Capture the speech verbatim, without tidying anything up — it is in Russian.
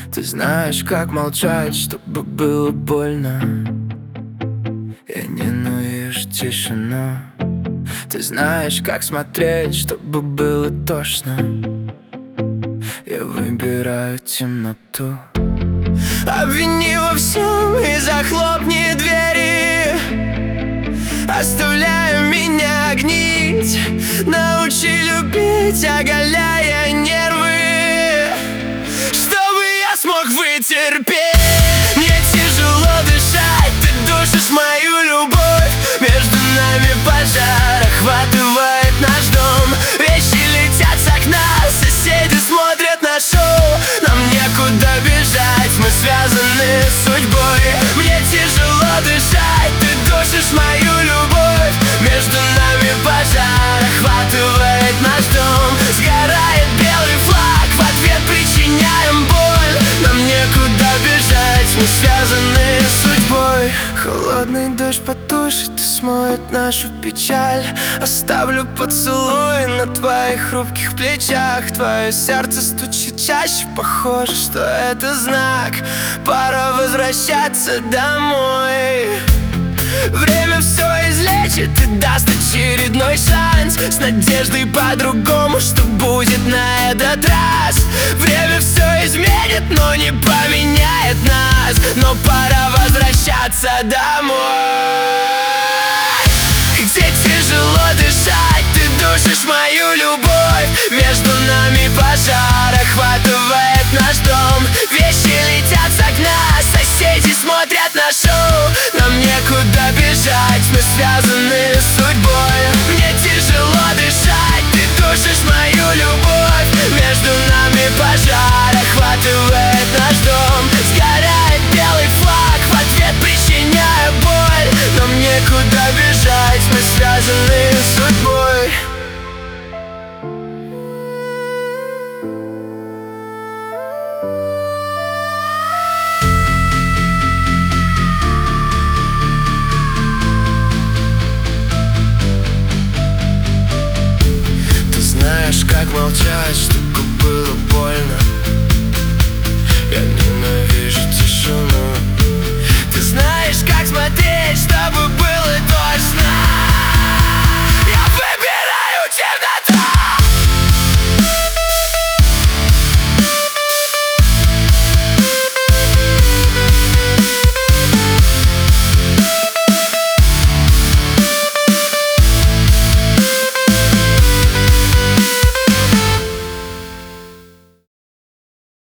Ты знаешь, как молчать, чтобы было больно. Я ненавижу тишину. Ты знаешь, как смотреть, чтобы было тошно. Я выбираю темноту. Обвини во всем и захлопни двери, оставляя меня гнить. Научи любить, оголяя нервы, чтобы я смог вытерпеть. Мне тяжело дышать, ты душишь мою любовь. Между нами пожар охватывает наш дом. Вещи летят с окна, соседи смотрят на шоу. Нам некуда бежать, мы связаны с судьбой. Мне тяжело дышать, ты душишь мою любовь. Между нами пожар охватывает наш дом. Сгорает белый флаг, в ответ причиняем боль. Нам некуда бежать, мы связаны с судьбой. Холодный дождь потушит и смоет нашу печаль. Оставлю поцелуй на твоих хрупких плечах. Твое сердце стучит чаще, похоже, что это знак. Пора возвращаться домой. Время все излечит и даст очередной шанс, с надеждой по-другому, что будет на этот раз. Время все изменит, но не поменяет нас. Но пора возвращаться домой. Где тяжело дышать, ты душишь мою любовь. Между нами пожар охватывает наш дом. Вещи летят с окна, соседи смотрят на шоу. Нам некуда бежать, мы связаны с судьбой. Мне тяжело дышать, ты душишь мою любовь. Между нами пожар охватывает наш дом. Сгорает белый флаг, в ответ причиняя боль. Нам некуда бежать, мы связаны с судьбой. Ты знаешь, как молчать, чтобы